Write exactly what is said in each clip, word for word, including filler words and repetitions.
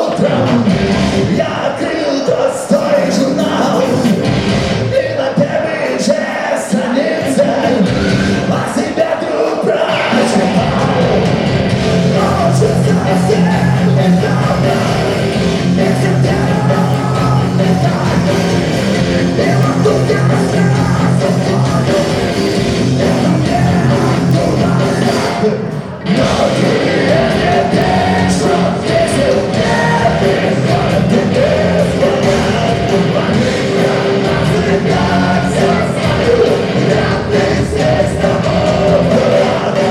утром я открыл простой журнал, и на первой же странице о себе вдруг прочитал. Очень совсем недавно, этим делом не так, и вот тут я сразу понял, это мне оттуда надо. Но ты не веришь, что здесь и у меня приходят ты без меня. Я навсегда все знаю, я ты здесь с тобой рада.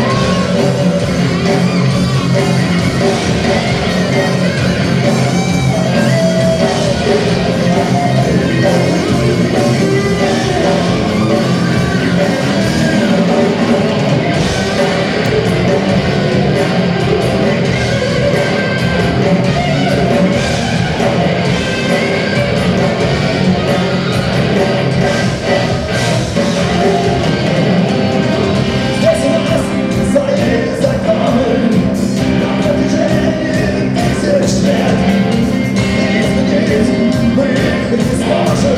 Здесь у нас свои законы, на протяжении тысяч лет. И изменить мы их не сможем.